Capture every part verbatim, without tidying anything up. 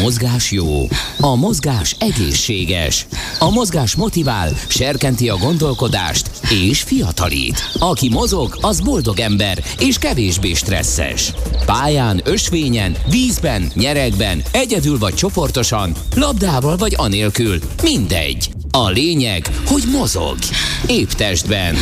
mozgás jó, a mozgás egészséges, a mozgás motivál, serkenti a gondolkodást és fiatalít. Aki mozog, az boldog ember és kevésbé stresszes. Pályán, ösvényen, vízben, nyeregben, egyedül vagy csoportosan, labdával vagy anélkül, mindegy. A lényeg, hogy mozog. Épp testben.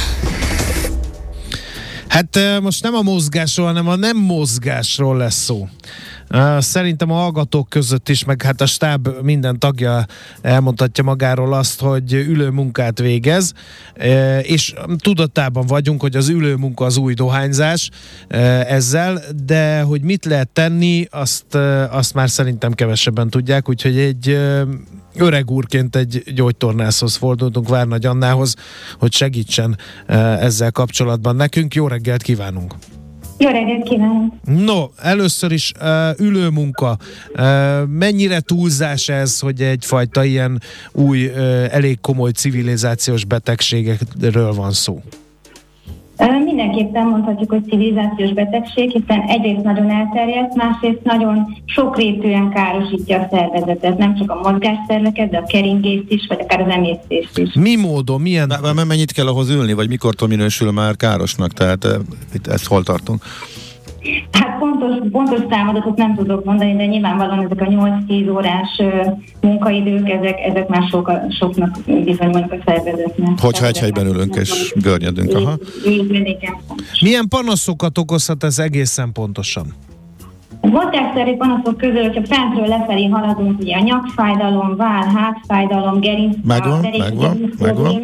Hát most nem a mozgásról, hanem a nem mozgásról lesz szó. Szerintem a hallgatók között is, meg hát a stáb minden tagja elmondhatja magáról azt, hogy ülő munkát végez, és tudatában vagyunk, hogy az ülő munka az új dohányzás ezzel, de hogy mit lehet tenni, azt, azt már szerintem kevesebben tudják, úgyhogy egy öreg úrként egy gyógytornászhoz fordultunk, Várnagy Annához, hogy segítsen ezzel kapcsolatban nekünk. Jó reggelt kívánunk! Jó reggelt kívánok! No, először is uh, ülőmunka. Uh, mennyire túlzás ez, hogy egyfajta ilyen új, uh, elég komoly civilizációs betegségekről van szó? Mindenképpen mondhatjuk, hogy civilizációs betegség, hiszen egyrészt nagyon elterjedt, másrészt nagyon sokrétűen károsítja a szervezetet, nem csak a mozgásszerveket, de a keringést is, vagy akár az emésztést is. Mi módon, milyen... M- mennyit kell ahhoz ülni, vagy mikortól minősül már károsnak? Tehát e, itt ezt hol tartunk? Hát pontos, pontos számadatot nem tudok mondani, de nyilvánvalóan ezek a nyolc-tíz órás uh, munkaidők, ezek, ezek már sok, soknak bizonyulnak a szervezetnek. Hogyha egy helyben ülünk és görnyedünk. Aha. Milyen panaszokat okozhat ez egészen pontosan? A mozgásszervi panaszok közül, hogyha fentről lefelé haladunk, ugye a nyakfájdalom, váll, hátfájdalom, gerinc, megvan, megvan, megvan.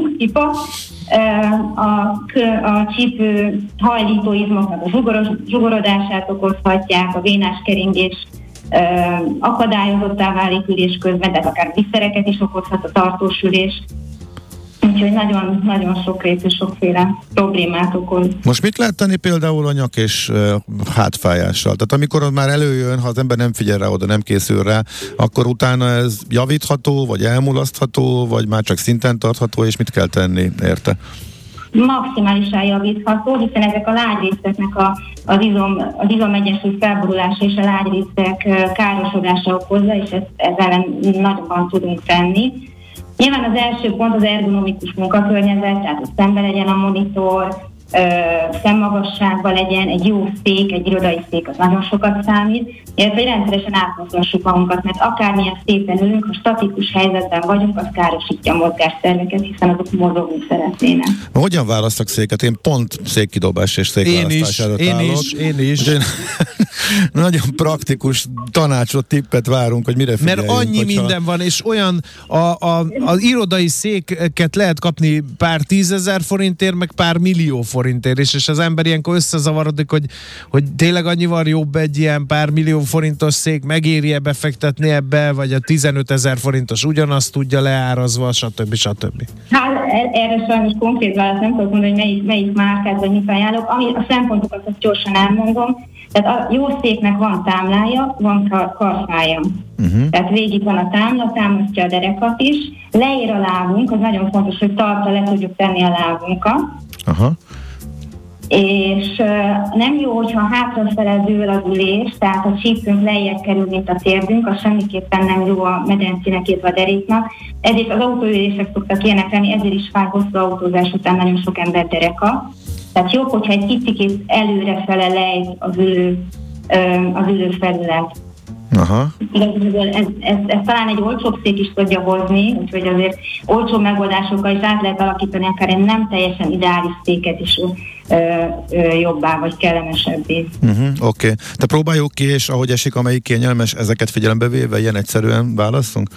A, a csípő hajlítóizmoknak a zsugoros, zsugorodását okozhatják, a vénás keringés akadályozottá válik ülés közben, de akár visszereket is okozhat a tartós ülés. Úgyhogy nagyon, nagyon sokrétű, sokféle problémát okoz. Most mit lehet tenni például a nyak és uh, hátfájással? Tehát amikor az már előjön, ha az ember nem figyel rá oda, nem készül rá, akkor utána ez javítható, vagy elmulasztható, vagy már csak szinten tartható, és mit kell tenni érte? Maximálisan javítható, hiszen ezek a lágyrészeknek a, az, izom, az izomegyensúly felborulása és a lágyrészek károsodása okozza, és ezt, ezzel nagyobban tudunk tenni. Nyilván az első pont az ergonomikus munkakörnyezet, tehát hogy szembe legyen a monitor, ö, szemmagasságban legyen, egy jó szék, egy irodai szék az nagyon sokat számít, illetve rendszeresen átmozgassuk magunkat, mert akármilyen szépen ülünk, ha statikus helyzetben vagyunk, az károsítja a mozgásszerveket, hiszen azok mozogni szeretnének. Hogyan választak széket? Én pont székkidobás és székválasztás előtt én állok. Is, én is, én nagyon praktikus tanácsot, tippet várunk, hogy mire figyeljünk. Mert annyi hogyha... minden van, és olyan a, a, az irodai széket lehet kapni pár tízezer forintért, meg pár millió forintért, és, és az ember ilyenkor összezavarodik, hogy, hogy tényleg annyival jobb egy ilyen pár millió forintos szék, megéri-e befektetni ebbe, vagy a tizenötezer forintos ugyanazt tudja leárazva, stb. stb. Hát erre sajnos konkrét választ nem tudok mondani, hogy melyik, melyik márkát, vagy mit ajánlok. Ami a szempontokat azt gyorsan elmondom. Tehát a jó széknek van támlája, van kar- karfája. Uh-huh. Tehát végig van a támla, támasztja a derekat is. Leér a lábunk, az nagyon fontos, hogy talpra le tudjuk tenni a lábunkat. Aha. És uh, nem jó, hogyha hátrafele dől az ülés, tehát a csípünk lejjebb kerül, mint a térdünk, az semmiképpen nem jó a medencének, illetve a deréknak. Ezért az autóülések szoktak ilyenek lenni, ezért is fáj hosszú autózás után nagyon sok ember dereka. Tehát jobb, hogyha egy kicsit előrefele lejt az ülő, az ülő felület. Aha. Igazából ez, ez, ez talán egy olcsóbb szék is tudja hozni, úgyhogy azért olcsó megoldásokkal is át lehet alakítani akár egy nem teljesen ideális széket is ö, ö, jobbá vagy kellemesebbé. Uh-huh, Oké. Okay. Te próbáljuk ki, és ahogy esik, amelyik kényelmes, ezeket figyelembe véve, ilyen egyszerűen válaszunk?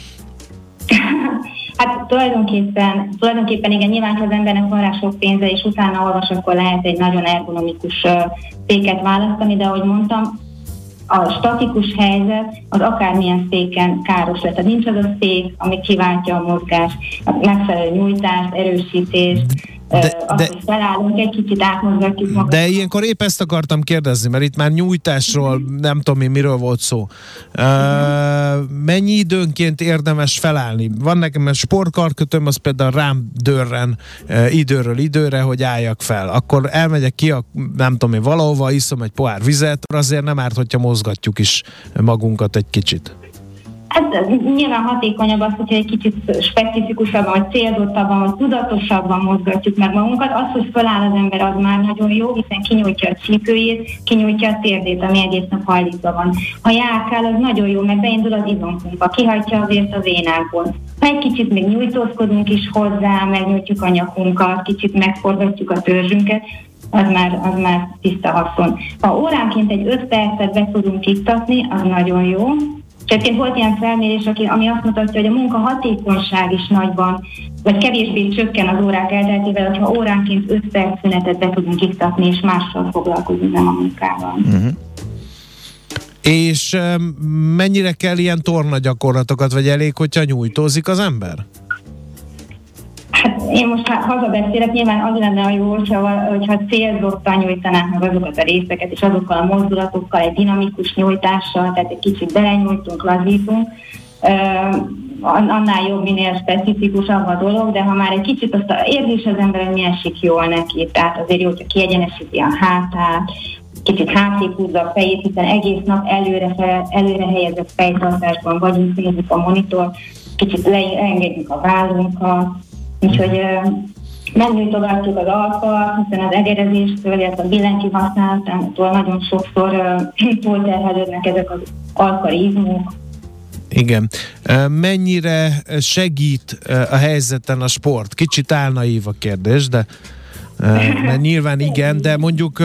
Hát tulajdonképpen, tulajdonképpen igen, nyilván, ha az embernek van rá sok pénze, és utána olvas, akkor lehet egy nagyon ergonomikus uh, széket választani, de ahogy mondtam, a statikus helyzet az akármilyen széken káros lehet. Tehát nincs az a szék, ami kiváltja a mozgást, a megfelelő nyújtást, erősítést, De, azt de, is felállunk, egy kicsit átmozgatjuk magunkat. de ilyenkor épp ezt akartam kérdezni, mert itt már nyújtásról, nem tudom én miről volt szó. Uh, mennyi időnként érdemes felállni? Van nekem egy sportkarkötőm, az például rám dörren uh, időről időre, hogy álljak fel. Akkor elmegyek ki, a, nem tudom én, valahova, iszom egy pohár vizet, azért nem árt, hogyha mozgatjuk is magunkat egy kicsit. Hát nyilván hatékonyabb az, hogyha egy kicsit specifikusabban, vagy célzottabban, vagy tudatosabban mozgatjuk meg magunkat. Az, hogy feláll az ember, az már nagyon jó, hiszen kinyújtja a csípőjét, kinyújtja a térdét, ami egész nap hajlítva van. Ha járkál, az nagyon jó, mert beindul az izompumpa, kihajtja a vért a vénákon. Ha egy kicsit még nyújtózkodunk is hozzá, megnyújtjuk a nyakunkat, kicsit megforgatjuk a törzsünket, az már, az már tiszta haszon. Ha óránként egy öt percet be tudunk iktatni, az nagyon jó. És egyébként volt ilyen felmérés, ami azt mutatja, hogy a munka hatékonyság is nagyban, vagy kevésbé csökken az órák elteltével, hogyha óránként öt perc szünetet be tudunk iktatni, és mással foglalkozunk, nem a munkával. Uh-huh. És um, mennyire kell ilyen tornagyakorlatokat, vagy elég, hogyha nyújtózik az ember? Hát én most hazabeszélek, nyilván az lenne a jó, hogyha, hogyha célzottan nyújtanák meg azokat a részeket, és azokkal a mozdulatokkal, egy dinamikus nyújtással, tehát egy kicsit belenyújtunk, lazítunk. Annál jobb, minél specifikusabb a dolog, de ha már egy kicsit azt érzi is az ember, hogy mi esik jól neki, tehát azért jó, hogyha kiegyenesíti a hátát, kicsit hátrébb húzza a fejét, hiszen egész nap előre, fel, előre helyezett fejtartásban vagyunk, nézzük a monitor, kicsit leengedjük a vállunkat, úgyhogy megnyújtogatjuk az alkart, hiszen az egerezéstől, illetve a billentyű használatától nagyon sokszor uh, túlterhelődnek ezek az alkari izmok. Igen. Mennyire segít a helyzeten a sport? Kicsit álnaív a kérdés, de mert nyilván igen, de mondjuk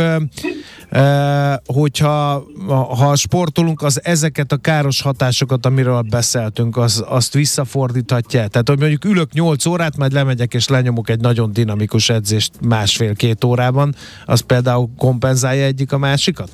hogyha ha sportolunk, az ezeket a káros hatásokat, amiről beszéltünk, az, azt visszafordíthatja. Tehát, hogy mondjuk ülök nyolc órát, majd lemegyek és lenyomok egy nagyon dinamikus edzést másfél-két órában, az például kompenzálja egyik a másikat?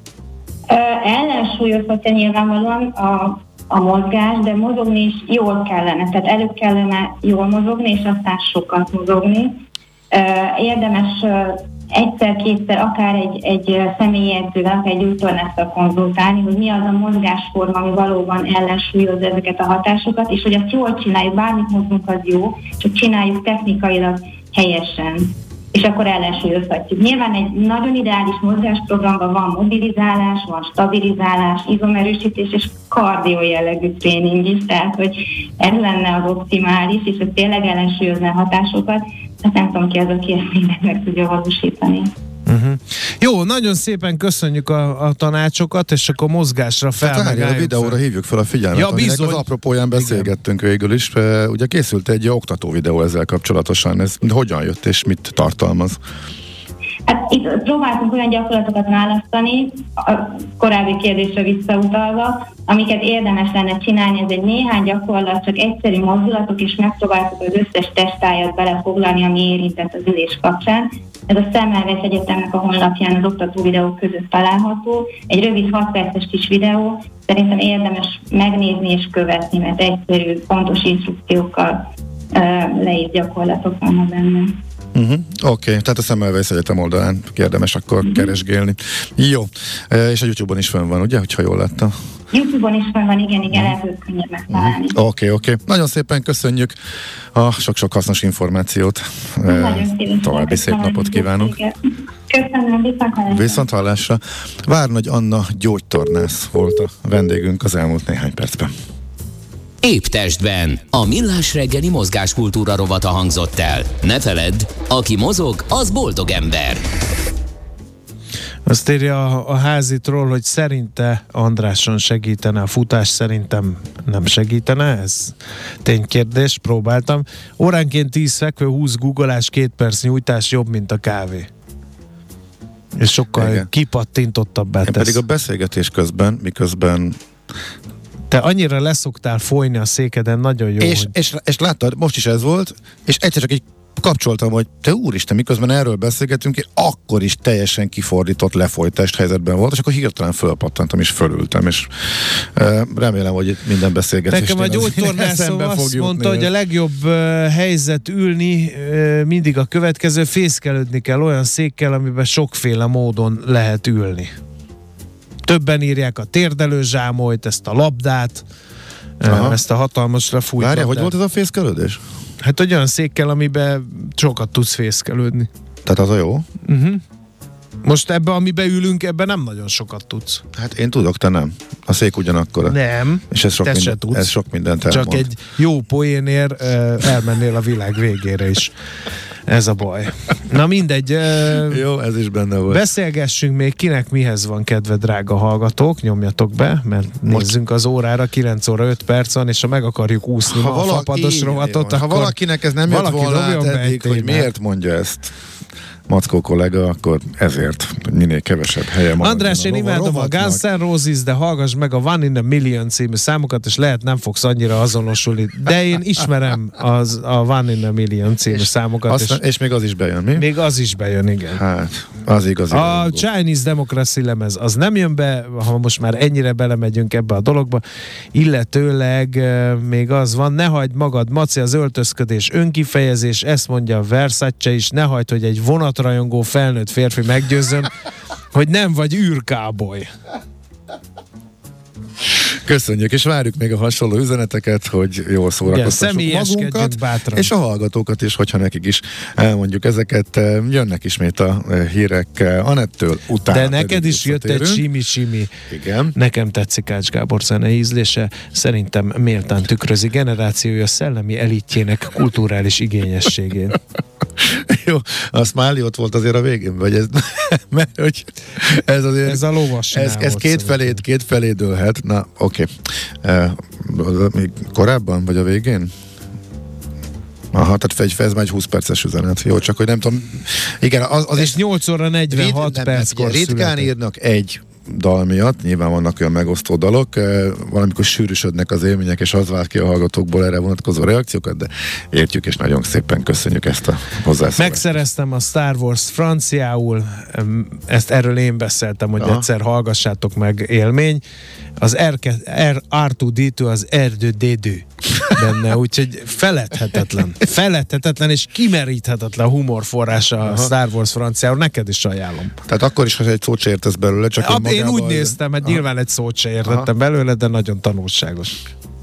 Ellensúlyozhatja nyilvánvalóan a a mozgás, de mozogni is jól kellene. Tehát előbb kellene jól mozogni, és aztán sokat mozogni. Érdemes egyszer-kétszer akár egy, egy személyi edzővel, akár egy gyógytornásszal konzultálni, hogy mi az a mozgásforma, ami valóban ellensúlyozza ezeket a hatásokat, és hogy azt jól csináljuk, bármit mozgunk, az jó, csak csináljuk technikailag helyesen, és akkor ellensúlyozhatjuk. Nyilván egy nagyon ideális mozgásprogramban van mobilizálás, van stabilizálás, izomerősítés és kardió jellegű tréning is, tehát hogy ez lenne az optimális, és ez tényleg ellensúlyozna a hatásokat, hát nem tudom ki az, aki ezt mindent meg tudja valósítani. Uh-huh. Jó, nagyon szépen köszönjük a, a tanácsokat, és akkor mozgásra fel. Hát a videóra fel. Hívjuk fel a figyelmet, ja, aminek az apropóján beszélgettünk igen. végül is. Ugye készült egy oktató videó ezzel kapcsolatosan, ez hogyan jött és mit tartalmaz? Hát itt próbáltunk olyan gyakorlatokat választani, a korábbi kérdésre visszautalva, amiket érdemes lenne csinálni. Ez egy néhány gyakorlat, csak egyszerű mozdulatok, és megpróbáltuk az összes testtájat belefoglalni, ami érintett az ülés kapcsán. Ez a Semmelweis Egyetemnek a honlapján az oktató videók között található. Egy rövid hat perces kis videó, szerintem érdemes megnézni és követni, mert egyszerű, pontos instrukciókkal uh, leírt gyakorlatok vannak benne. Uh-huh. Oké, okay. Tehát a Semmelweis Egyetem oldalán érdemes akkor uh-huh. keresgélni. Jó, e, és a YouTube-on is fönn van, ugye, hogyha jól láttam? YouTube-on is fönn van, igen, igen, uh-huh. lehet könnyebb megtalálni. Oké, uh-huh. oké. Okay, okay. Nagyon szépen köszönjük a sok-sok hasznos információt. Nagyon szépen. További szép napot kívánunk. Köszönöm, viszont hallásra. Viszont hallásra. Várnagy Anna gyógytornász volt a vendégünk az elmúlt néhány percben. Épp testben. A Millás reggeli mozgáskultúra rovata hangzott el. Ne feledd, aki mozog, az boldog ember. Azt írja a, a házitról, hogy szerinte Andráson segítene a futás, szerintem nem segítene, ez ténykérdés, próbáltam. Óránként tíz fekvő, húsz googolás, két perc nyújtás jobb, mint a kávé. És sokkal igen. kipattintottabbá tesz. Pedig a beszélgetés közben, miközben te annyira leszoktál folyni a székeden, nagyon jó. És, hogy... és, és láttad, most is ez volt, és egyszer csak egy kapcsoltam, hogy te úristen, miközben erről beszélgetünk, én akkor is teljesen kifordított, lefolytást helyzetben volt, és akkor hirtelen fölpattantam, és fölültem, és uh, remélem, hogy itt minden beszélgetés. Nekem a gyógytornászó azt mondta, hogy a legjobb uh, helyzet ülni uh, mindig a következő, fészkelődni kell olyan székkel, amiben sokféle módon lehet ülni. Többen írják a térdelő zsámolyt, ezt a labdát, Aha. ezt a hatalmas lefújt Várjál, labdát. hogy volt ez a fészkelődés? Hát olyan székkel, amiben sokat tudsz fészkelődni. Tehát az a jó? Uh-huh. Most ebbe, amiben ülünk, ebben nem nagyon sokat tudsz. Hát én tudok, te nem. A szék ugyanakkora. Nem, és ez sok, te minden, se tudsz. Ez sok mindent elmond. Csak egy jó poénért uh, elmennél a világ végére is. Ez a baj. Na mindegy. Uh, jó, ez is benne volt. Beszélgessünk még, kinek mihez van kedve, drága hallgatók, nyomjatok be, mert Most. nézzünk az órára, kilenc óra öt perc van, és ha meg akarjuk úszni ha ma valaki, a fapados rovatot, ha akkor valakinek ez nem jött volna át eddig, hogy miért mondja ezt Mackó kollega, akkor ezért minél kevesebb helye van. András, én imádom a Guns N' Roses, de hallgass meg a One in a Million című számokat, és lehet nem fogsz annyira azonosulni, de én ismerem az, a One in a Million című és számokat. Aztán, és, és még az is bejön, mi? Még az is bejön, igen. Hát, az igazi. A Chinese Democracy lemez, az nem jön be, ha most már ennyire belemegyünk ebbe a dologba, illetőleg uh, még az van, ne hagyd magad, Maci, az öltözködés önkifejezés, ezt mondja a Versace is, ne hagyd, hogy egy vonat rajongó felnőtt férfi meggyőzzön, hogy nem vagy űrkáboly. Köszönjük, és várjuk még a hasonló üzeneteket, hogy jól szórakoztassuk magunkat, és a hallgatókat is, hogyha nekik is elmondjuk ezeket. Jönnek ismét a hírek Anettől, utána. De neked is jött egy simi-simi. Igen. Nekem tetszik Ács Gábor zenei ízlése, szerintem méltán tükrözi generációja szellemi elitjének kulturális igényességét. Jó, azt Máli ott volt azért a végén, vagy ez, mert hogy ez azért... Ez a lovas Ez, ez két felé, két felé dőlhet. Na, oké. Okay. Uh, még korábban, vagy a végén? Aha, tehát ez már egy húsz perces üzenet. Jó, csak hogy nem tudom. Igen, az, az is... nyolc óra negyvenhat perckor ritkán született. Írnak egy dal miatt, nyilván vannak olyan megosztó dalok, valamikor sűrűsödnek az élmények, és az vált ki a hallgatókból erre vonatkozó reakciókat, de értjük, és nagyon szépen köszönjük ezt a hozzászólást. Megszereztem a Star Wars franciául, ezt erről én beszéltem, hogy Aha. egyszer hallgassátok meg, élmény. Az er kettő dé kettő az er kettő dé kettő benne, úgyhogy feledhetetlen. Feledhetetlen és kimeríthetetlen humorforrása a Star Wars franciául, neked is ajánlom. Tehát akkor is, ha egy szót se értesz belőle, csak Ab, én úgy néztem, hogy nyilván egy szót se értettem belőle, de nagyon tanulságos.